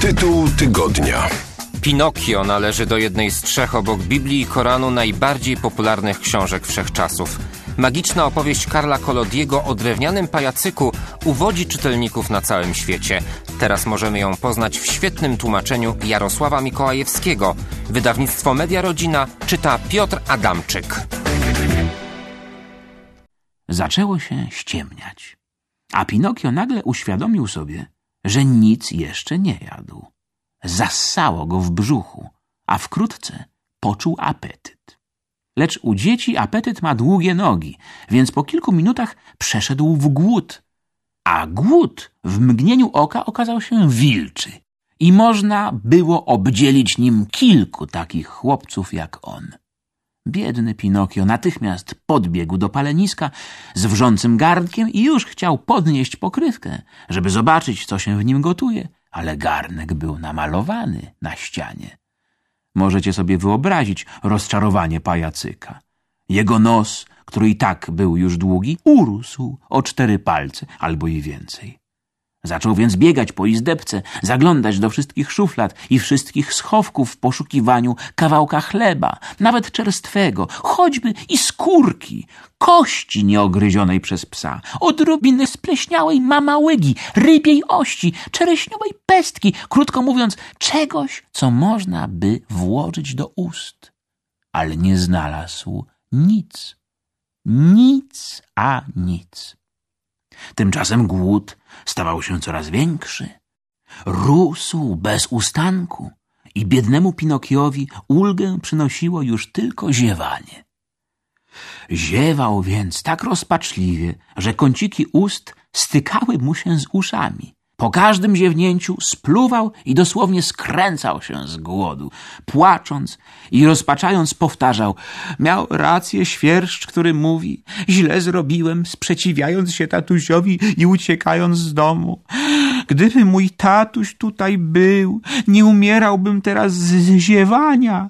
Tytuł tygodnia. Pinokio należy do jednej z trzech obok Biblii i Koranu najbardziej popularnych książek wszechczasów. Magiczna opowieść Karla Collodiego o drewnianym pajacyku uwodzi czytelników na całym świecie. Teraz możemy ją poznać w świetnym tłumaczeniu Jarosława Mikołajewskiego. Wydawnictwo Media Rodzina czyta Piotr Adamczyk. Zaczęło się ściemniać, a Pinokio nagle uświadomił sobie, że nic jeszcze nie jadł. Zassało go w brzuchu, a wkrótce poczuł apetyt. Lecz u dzieci apetyt ma długie nogi, więc po kilku minutach przeszedł w głód. A głód w mgnieniu oka okazał się wilczy i można było obdzielić nim kilku takich chłopców jak on. Biedny Pinokio natychmiast podbiegł do paleniska z wrzącym garnkiem i już chciał podnieść pokrywkę, żeby zobaczyć, co się w nim gotuje, ale garnek był namalowany na ścianie. Możecie sobie wyobrazić rozczarowanie pajacyka. Jego nos, który i tak był już długi, urósł o 4 palce albo i więcej. Zaczął więc biegać po izdebce, zaglądać do wszystkich szuflad i wszystkich schowków w poszukiwaniu kawałka chleba, nawet czerstwego, choćby i skórki, kości nieogryzionej przez psa, odrobiny spleśniałej mamałygi, rybiej ości, czereśniowej pestki, krótko mówiąc, czegoś, co można by włożyć do ust. Ale nie znalazł nic. Nic a nic. Tymczasem głód stawał się coraz większy. Rósł bez ustanku i biednemu Pinokiowi ulgę przynosiło już tylko ziewanie. Ziewał więc tak rozpaczliwie, że kąciki ust stykały mu się z uszami. Po każdym ziewnięciu spluwał i dosłownie skręcał się z głodu. Płacząc i rozpaczając powtarzał: miał rację świerszcz, który mówi: źle zrobiłem, sprzeciwiając się tatusiowi i uciekając z domu. Gdyby mój tatuś tutaj był, nie umierałbym teraz z ziewania.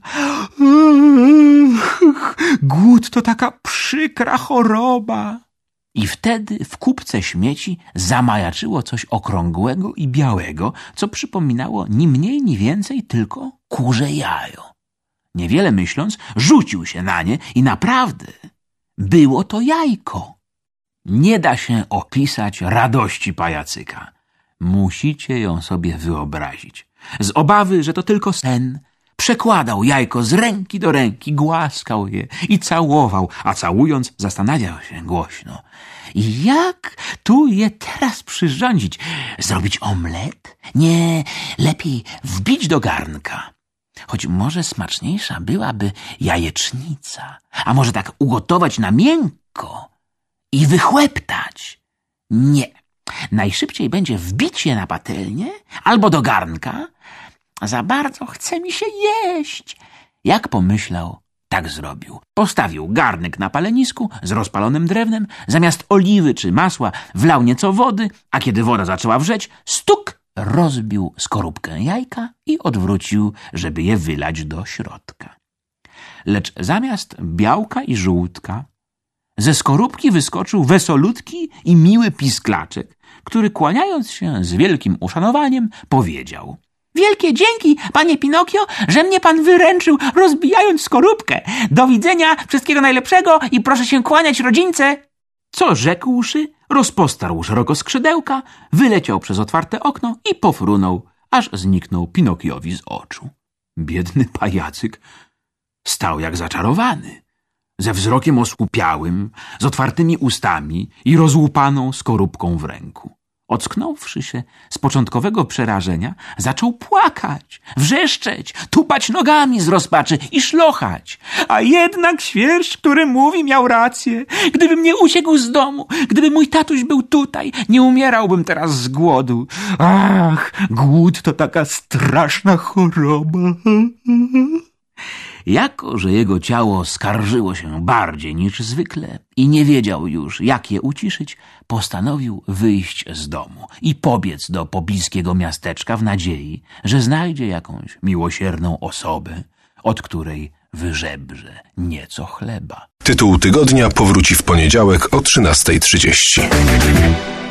Głód to taka przykra choroba. I wtedy w kupce śmieci zamajaczyło coś okrągłego i białego, co przypominało ni mniej, ni więcej tylko kurze jajo. Niewiele myśląc, rzucił się na nie i naprawdę było to jajko. Nie da się opisać radości pajacyka. Musicie ją sobie wyobrazić. Z obawy, że to tylko sen, przekładał jajko z ręki do ręki, głaskał je i całował, a całując zastanawiał się głośno: jak tu je teraz przyrządzić? Zrobić omlet? Nie, lepiej wbić do garnka. Choć może smaczniejsza byłaby jajecznica, a może tak ugotować na miękko i wychłeptać. Nie, najszybciej będzie wbić je na patelnię albo do garnka. Za bardzo chce mi się jeść. Jak pomyślał, tak zrobił. Postawił garnek na palenisku z rozpalonym drewnem, zamiast oliwy czy masła wlał nieco wody, a kiedy woda zaczęła wrzeć, stuk, rozbił skorupkę jajka i odwrócił, żeby je wylać do środka. Lecz zamiast białka i żółtka ze skorupki wyskoczył wesolutki i miły pisklaczek, który kłaniając się z wielkim uszanowaniem powiedział: wielkie dzięki, panie Pinokio, że mnie pan wyręczył, rozbijając skorupkę. Do widzenia, wszystkiego najlepszego i proszę się kłaniać rodzince. Co rzekłszy, rozpostarł szeroko skrzydełka, wyleciał przez otwarte okno i pofrunął, aż zniknął Pinokiowi z oczu. Biedny pajacyk stał jak zaczarowany, ze wzrokiem osłupiałym, z otwartymi ustami i rozłupaną skorupką w ręku. Ocknąwszy się z początkowego przerażenia, zaczął płakać, wrzeszczeć, tupać nogami z rozpaczy i szlochać. A jednak świerszcz, który mówi, miał rację. Gdybym nie uciekł z domu, gdyby mój tatuś był tutaj, nie umierałbym teraz z głodu. Ach, głód to taka straszna choroba. Jako że jego ciało skarżyło się bardziej niż zwykle i nie wiedział już, jak je uciszyć, postanowił wyjść z domu i pobiec do pobliskiego miasteczka w nadziei, że znajdzie jakąś miłosierną osobę, od której wyżebrze nieco chleba. Tytuł tygodnia powróci w poniedziałek o 13:30.